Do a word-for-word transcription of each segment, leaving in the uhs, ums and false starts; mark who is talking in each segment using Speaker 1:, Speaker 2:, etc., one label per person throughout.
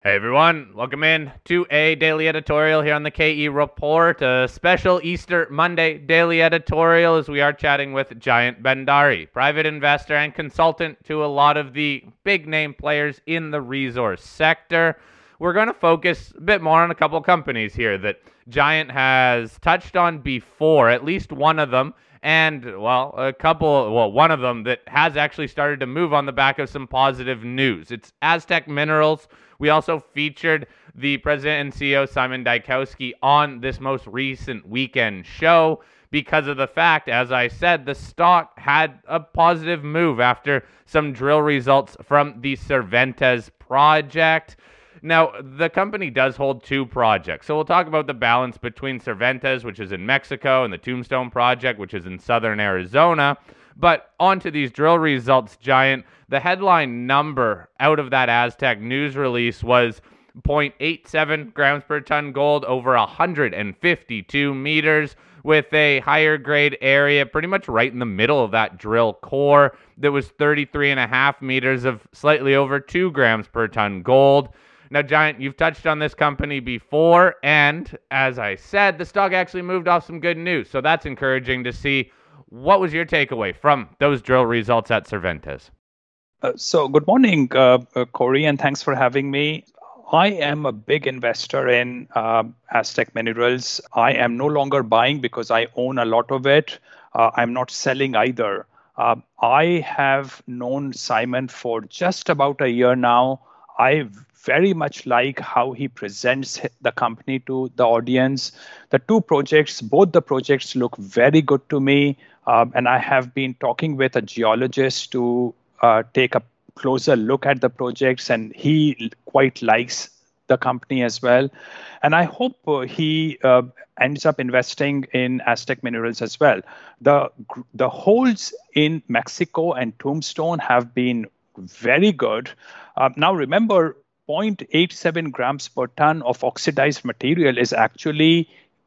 Speaker 1: Hey everyone, welcome in to a daily editorial here on the K E Report, a special Easter Monday daily editorial as we are chatting with Jayant Bhandari, private investor and consultant to a lot of the big name players in the resource sector. We're going to focus a bit more on a couple companies here that Jayant has touched on before, at least one of them, and, well, a couple, well, one of them that has actually started to move on the back of some positive news. It's Aztec Minerals. We also featured the president and C E O, Simon Dykowski, on this most recent weekend show because of the fact, as I said, the stock had a positive move after some drill results from the Cervantes project. Now, the company does hold two projects. So we'll talk about the balance between Cervantes, which is in Mexico, and the Tombstone project, which is in southern Arizona. But onto these drill results, Jayant. The headline number out of that Aztec news release was zero point eight seven grams per ton gold over one hundred fifty-two meters with a higher grade area pretty much right in the middle of that drill core that was thirty-three and a half meters of slightly over two grams per ton gold. Now, Jayant, you've touched on this company before, and as I said, the stock actually moved off some good news, so that's encouraging to see. What was your takeaway from those drill results at Cervantes?
Speaker 2: Uh, so, good morning, uh, uh, Corey, and thanks for having me. I am a big investor in uh, Aztec Minerals. I am no longer buying because I own a lot of it. Uh, I'm not selling either. Uh, I have known Simon for just about a year now. I very much like how he presents the company to the audience. The two projects, both the projects look very good to me. Um, and I have been talking with a geologist to uh, take a closer look at the projects, and he quite likes the company as well. And I hope uh, he uh, ends up investing in Aztec Minerals as well. The, the holes in Mexico and Tombstone have been very good. Uh, now, remember, zero point eight seven grams per ton of oxidized material is actually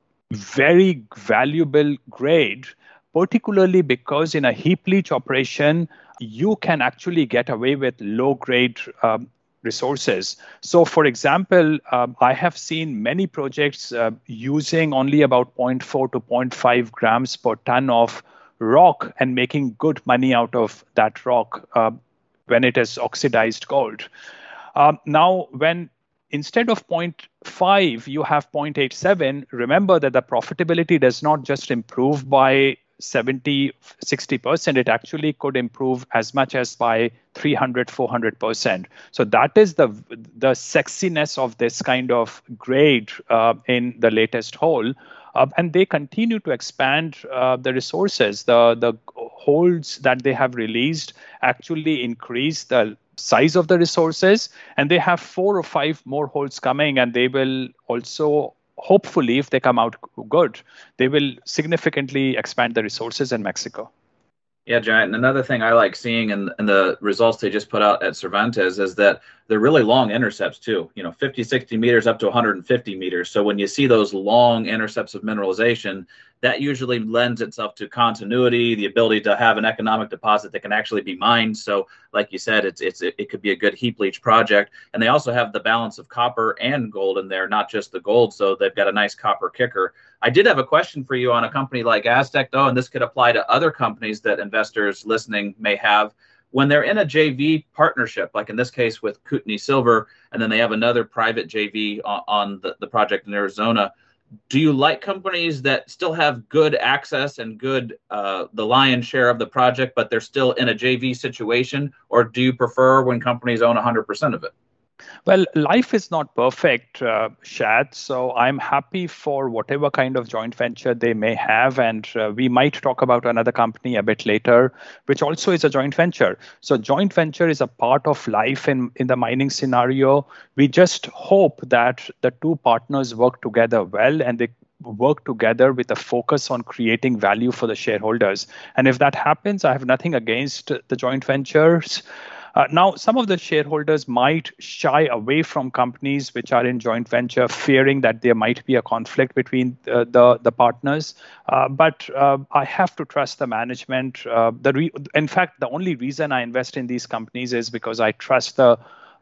Speaker 2: very valuable grade, particularly because in a heap leach operation, you can actually get away with low grade um, resources. So, for example, um, I have seen many projects uh, using only about zero point four to zero point five grams per ton of rock and making good money out of that rock uh, when it is oxidized gold. Um, now, when instead of zero point five, you have zero point eight seven, remember that the profitability does not just improve by seventy, sixty percent, it actually could improve as much as by three hundred, four hundred percent. So that is the the sexiness of this kind of grade uh, in the latest hole. Uh, and they continue to expand uh, the resources. The, the holes that they have released actually increase the size of the resources, and they have four or five more holes coming, and they will also, hopefully, if they come out good, they will significantly expand the resources in Mexico.
Speaker 3: Yeah, Jayant, and another thing I like seeing in, in the results they just put out at Cervantes is that they're really long intercepts too, you know, fifty, sixty meters up to one hundred fifty meters. So when you see those long intercepts of mineralization, that usually lends itself to continuity, the ability to have an economic deposit that can actually be mined. So like you said, it's it's it could be a good heap leach project. And they also have the balance of copper and gold in there, not just the gold. So they've got a nice copper kicker. I did have a question for you on a company like Aztec, though, and this could apply to other companies that investors listening may have. When they're in a J V partnership, like in this case with Kootenay Silver, and then they have another private J V on, on the, the project in Arizona, do you like companies that still have good access and good, uh, the lion's share of the project, but they're still in a J V situation? Or do you prefer when companies own one hundred percent of it?
Speaker 2: Well, life is not perfect, uh, Shad. So I'm happy for whatever kind of joint venture they may have. And uh, we might talk about another company a bit later, which also is a joint venture. So joint venture is a part of life in, in the mining scenario. We just hope that the two partners work together well and they work together with a focus on creating value for the shareholders. And if that happens, I have nothing against the joint ventures. Uh, now, some of the shareholders might shy away from companies which are in joint venture, fearing that there might be a conflict between uh, the, the partners. Uh, but uh, I have to trust the management. Uh, the re- in fact, the only reason I invest in these companies is because I trust the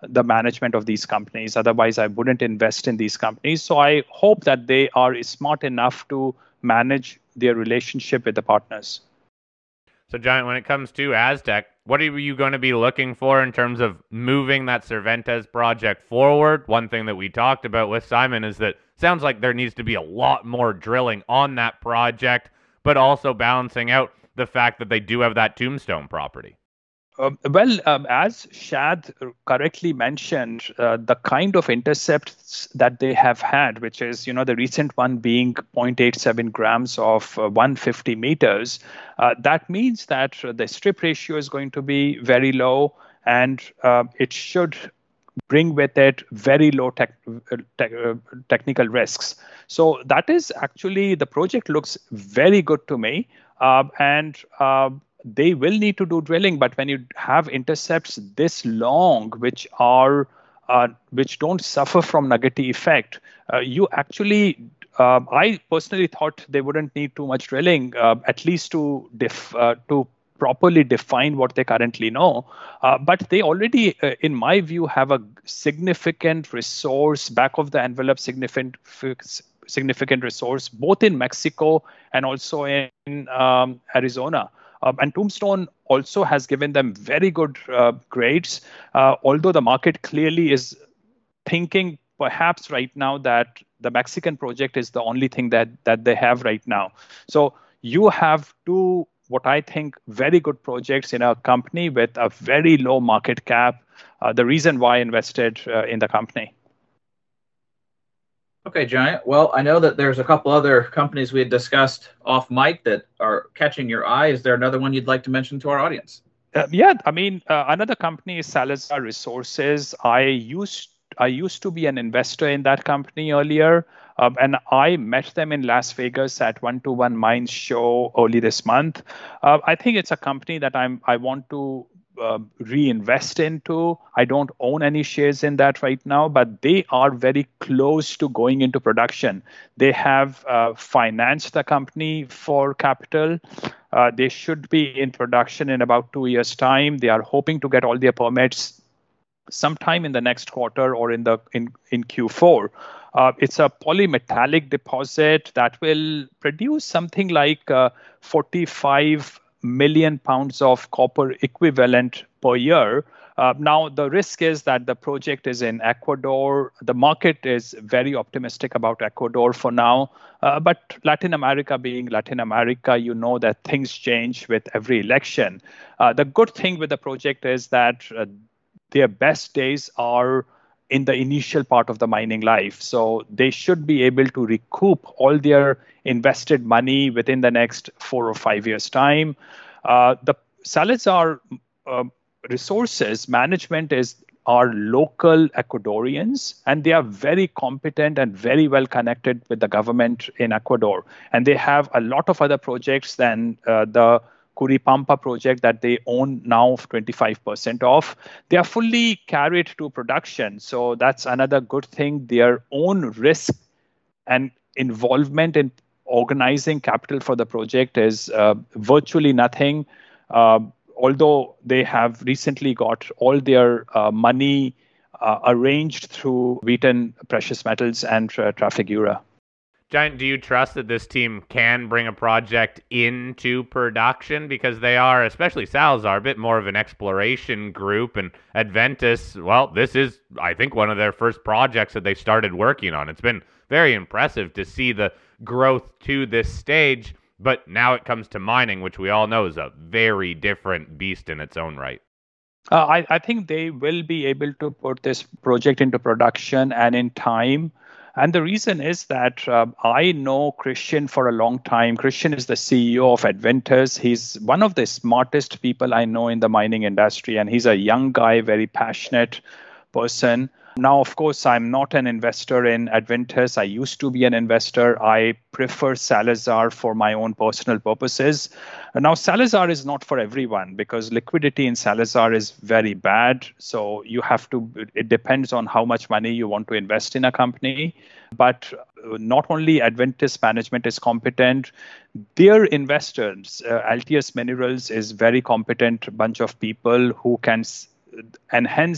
Speaker 2: the management of these companies. Otherwise, I wouldn't invest in these companies. So I hope that they are smart enough to manage their relationship with the partners.
Speaker 1: So, Giant, when it comes to Aztec, what are you going to be looking for in terms of moving that Cervantes project forward? One thing that we talked about with Simon is that it sounds like there needs to be a lot more drilling on that project, but also balancing out the fact that they do have that Tombstone property.
Speaker 2: Uh, well, um, as Shad correctly mentioned, uh, the kind of intercepts that they have had, which is, you know, the recent one being zero point eight seven grams of uh, one hundred fifty meters, uh, that means that the strip ratio is going to be very low, and uh, it should bring with it very low tech, uh, te- uh, technical risks. So that is actually, the project looks very good to me, uh, and uh, they will need to do drilling, but when you have intercepts this long, which are uh, which don't suffer from nuggety effect, uh, you actually, uh, I personally thought they wouldn't need too much drilling, uh, at least to def, uh, to properly define what they currently know. Uh, but they already, uh, in my view, have a significant resource, back of the envelope, significant significant resource, both in Mexico and also in um, Arizona. Uh, and Tombstone also has given them very good uh, grades, uh, although the market clearly is thinking perhaps right now that the Mexican project is the only thing that, that they have right now. So you have two, what I think, very good projects in a company with a very low market cap, uh, the reason why I invested uh, in the company.
Speaker 3: Okay, Giant. Well, I know that there's a couple other companies we had discussed off mic that are catching your eye. Is there another one you'd like to mention to our audience?
Speaker 2: Uh, yeah, I mean, uh, another company is Salazar Resources. I used I used to be an investor in that company earlier, um, and I met them in Las Vegas at one to one Mines show early this month. Uh, I think it's a company that I'm I want to Uh, reinvest into. I don't own any shares in that right now, but they are very close to going into production. They have uh, financed the company for capital. Uh, they should be in production in about two years' time. They are hoping to get all their permits sometime in the next quarter or in the in, in Q four. Uh, it's a polymetallic deposit that will produce something like uh, forty-five million pounds of copper equivalent per year. Uh, now, the risk is that the project is in Ecuador. The market is very optimistic about Ecuador for now. Uh, but Latin America being Latin America, you know that things change with every election. Uh, the good thing with the project is that uh, their best days are in the initial part of the mining life. So they should be able to recoup all their invested money within the next four or five years' time. Uh, the Salazar uh, Resources management is are local Ecuadorians, and they are very competent and very well connected with the government in Ecuador. And they have a lot of other projects than uh, the Curipamba project that they own now twenty-five percent of. They are fully carried to production. So that's another good thing. Their own risk and involvement in organizing capital for the project is uh, virtually nothing. Uh, although they have recently got all their uh, money uh, arranged through Wheaton Precious Metals and uh, Trafigura.
Speaker 1: Giant, do you trust that this team can bring a project into production? Because they are, especially Salazar, a bit more of an exploration group. And Adventus, well, this is, I think, one of their first projects that they started working on. It's been very impressive to see the growth to this stage. But now it comes to mining, which we all know is a very different beast in its own right.
Speaker 2: Uh, I, I think they will be able to put this project into production and in time. And the reason is that uh, I know Christian for a long time. Christian is the C E O of Adventus. He's one of the smartest people I know in the mining industry. And he's a young guy, very passionate person. Now, of course, I'm not an investor in Adventus. I used to be an investor. I prefer Salazar for my own personal purposes. Now, Salazar is not for everyone because liquidity in Salazar is very bad. So you have to, it depends on how much money you want to invest in a company. But not only Adventus management is competent, their investors, uh, Altius Minerals is very competent bunch of people who can enhance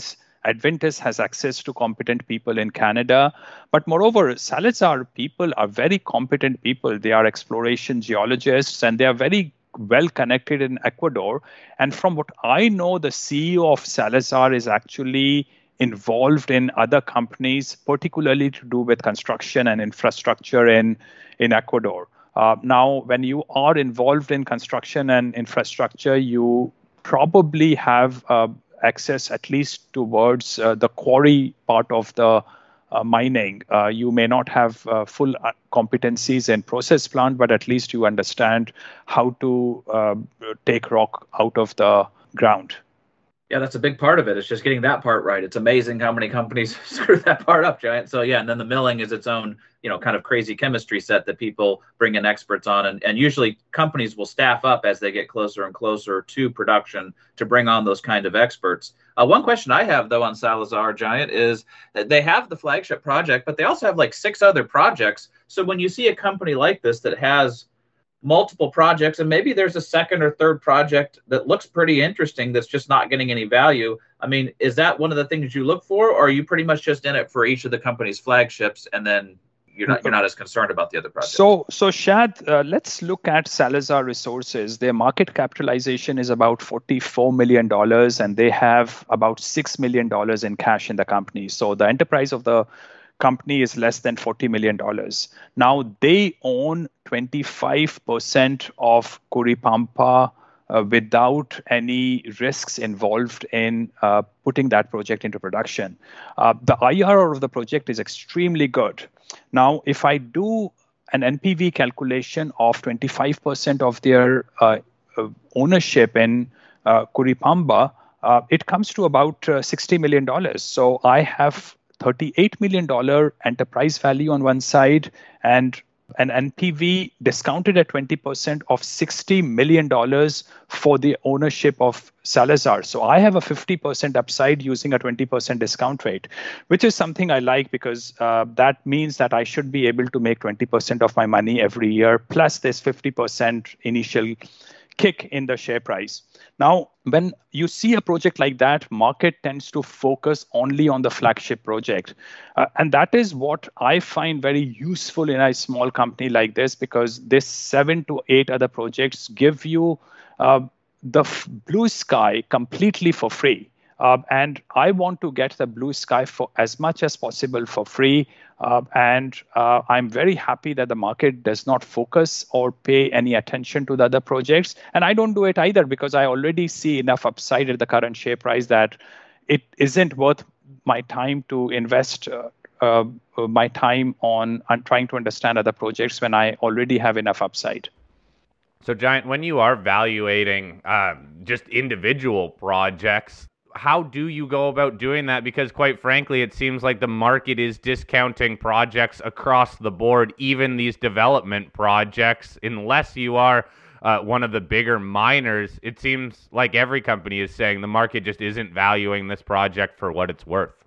Speaker 2: Adventus has access to competent people in Canada. But moreover, Salazar people are very competent people. They are exploration geologists, and they are very well connected in Ecuador. And from what I know, the C E O of Salazar is actually involved in other companies, particularly to do with construction and infrastructure in, in Ecuador. Uh, now, when you are involved in construction and infrastructure, you probably have uh, access at least towards uh, the quarry part of the uh, mining. Uh, you may not have uh, full competencies in process plant, but at least you understand how to uh, take rock out of the ground.
Speaker 3: Yeah, that's a big part of it. It's just getting that part right. It's amazing how many companies screw that part up, Giant. So yeah, and then the milling is its own, you know, kind of crazy chemistry set that people bring in experts on. And, and usually companies will staff up as they get closer and closer to production to bring on those kind of experts. Uh, one question I have, though, on Salazar, Giant, is that they have the flagship project, but they also have like six other projects. So when you see a company like this that has multiple projects, and maybe there's a second or third project that looks pretty interesting that's just not getting any value. I mean, is that one of the things you look for, or are you pretty much just in it for each of the company's flagships, and then you're not you're not as concerned about the other projects?
Speaker 2: So, so Shad, uh, let's look at Salazar Resources. Their market capitalization is about forty-four million dollars, and they have about six million dollars in cash in the company. So the enterprise of the company is less than forty million dollars. Now, they own twenty-five percent of Curipamba uh, without any risks involved in uh, putting that project into production. Uh, the I R R of the project is extremely good. Now, if I do an N P V calculation of twenty-five percent of their uh, uh, ownership in uh, Curipamba, uh, it comes to about uh, sixty million dollars. So I have thirty-eight million dollars enterprise value on one side and an N P V discounted at twenty percent of sixty million dollars for the ownership of Salazar. So I have a fifty percent upside using a twenty percent discount rate, which is something I like because uh, that means that I should be able to make twenty percent of my money every year, plus this fifty percent initial kick in the share price. Now, when you see a project like that, market tends to focus only on the flagship project. Uh, and that is what I find very useful in a small company like this, because this seven to eight other projects give you uh, the f- blue sky completely for free. Uh, and I want to get the blue sky for as much as possible for free. Uh, and uh, I'm very happy that the market does not focus or pay any attention to the other projects. And I don't do it either because I already see enough upside at the current share price that it isn't worth my time to invest uh, uh, my time on, on trying to understand other projects when I already have enough upside.
Speaker 1: So, Giant, when you are evaluating um, just individual projects, how do you go about doing that? Because quite frankly, it seems like the market is discounting projects across the board, even these development projects, unless you are uh, one of the bigger miners. It seems like every company is saying the market just isn't valuing this project for what it's worth.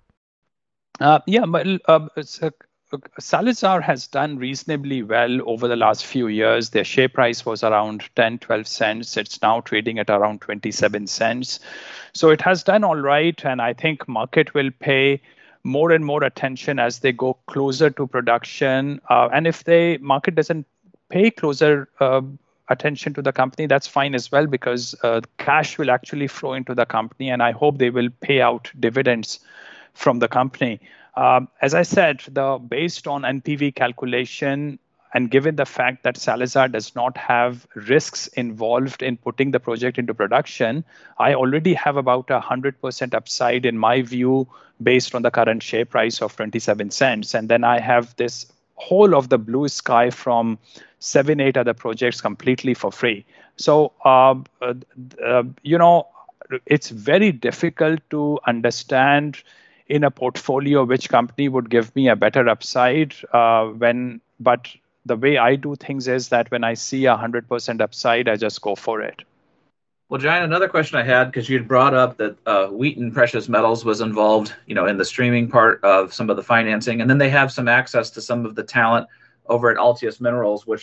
Speaker 2: Uh, yeah, but uh, it's a Salazar has done reasonably well over the last few years. Their share price was around ten, twelve cents. It's now trading at around twenty-seven cents. So it has done all right. And I think market will pay more and more attention as they go closer to production. Uh, and if the market doesn't pay closer uh, attention to the company, that's fine as well, because uh, cash will actually flow into the company. And I hope they will pay out dividends from the company. Um, as I said, the based on N P V calculation, and given the fact that Salazar does not have risks involved in putting the project into production, I already have about a one hundred percent upside in my view based on the current share price of twenty-seven cents. And then I have this whole of the blue sky from seven, eight other projects completely for free. So, uh, uh, uh, you know, it's very difficult to understand in a portfolio which company would give me a better upside uh, when, but the way I do things is that when I see a one hundred percent upside, I just go for it.
Speaker 3: Well, Giant, another question I had, because you'd brought up that uh, Wheaton Precious Metals was involved, you know, in the streaming part of some of the financing, and then they have some access to some of the talent over at Altius Minerals, which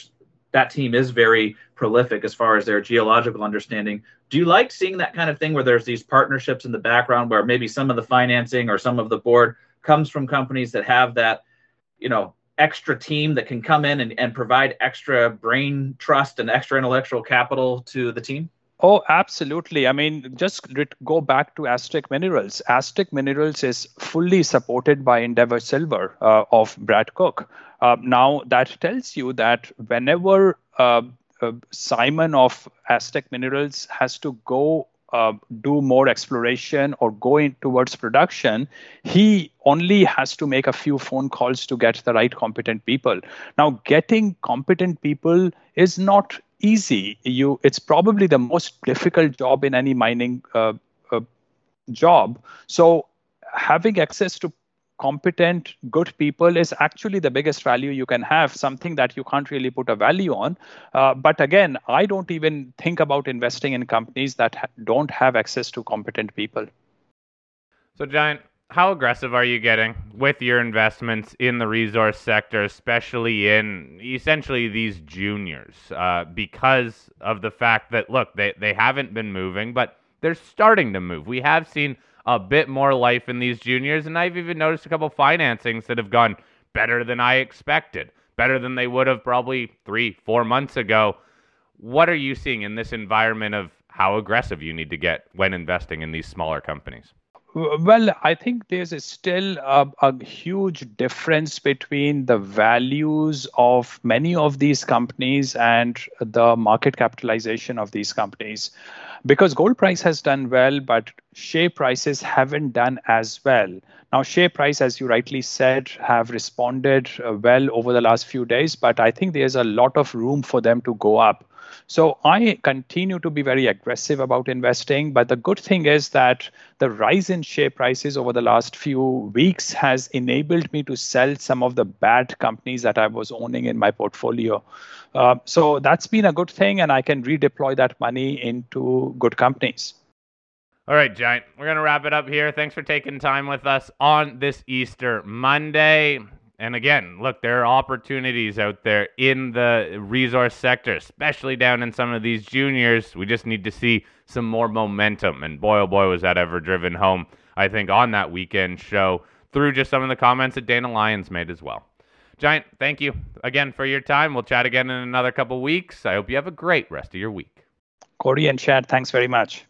Speaker 3: that team is very prolific as far as their geological understanding. Do you like seeing that kind of thing where there's these partnerships in the background where maybe some of the financing or some of the board comes from companies that have that, you know, extra team that can come in and, and provide extra brain trust and extra intellectual capital to the team?
Speaker 2: Oh, absolutely. I mean, just go back to Aztec Minerals. Aztec Minerals is fully supported by Endeavour Silver uh, of Brad Cook. Uh, now, that tells you that whenever uh, uh, Simon of Aztec Minerals has to go uh, do more exploration or go in towards production, he only has to make a few phone calls to get the right competent people. Now, getting competent people is not easy. You, it's probably the most difficult job in any mining uh, uh, job. So having access to competent, good people is actually the biggest value you can have, something that you can't really put a value on. Uh, but again, I don't even think about investing in companies that ha- don't have access to competent people.
Speaker 1: So, Giant, how aggressive are you getting with your investments in the resource sector, especially in essentially these juniors? Uh, because of the fact that, look, they, they haven't been moving, but they're starting to move. We have seen a bit more life in these juniors, and I've even noticed a couple financings that have gone better than I expected, better than they would have probably three, four months ago. What are you seeing in this environment of how aggressive you need to get when investing in these smaller companies?
Speaker 2: Well, I think there's still a, a huge difference between the values of many of these companies and the market capitalization of these companies. Because gold price has done well, but share prices haven't done as well. Now, share price, as you rightly said, have responded well over the last few days, but I think there's a lot of room for them to go up. So I continue to be very aggressive about investing. But the good thing is that the rise in share prices over the last few weeks has enabled me to sell some of the bad companies that I was owning in my portfolio. Uh, so that's been a good thing, and I can redeploy that money into good companies.
Speaker 1: All right, Giant, we're going to wrap it up here. Thanks for taking time with us on this Easter Monday. And again, look, there are opportunities out there in the resource sector, especially down in some of these juniors. We just need to see some more momentum. And boy, oh boy, was that ever driven home, I think, on that weekend show through just some of the comments that Dana Lyons made as well. Giant, thank you again for your time. We'll chat again in another couple weeks. I hope you have a great rest of your week.
Speaker 2: Corey and Chad, thanks very much.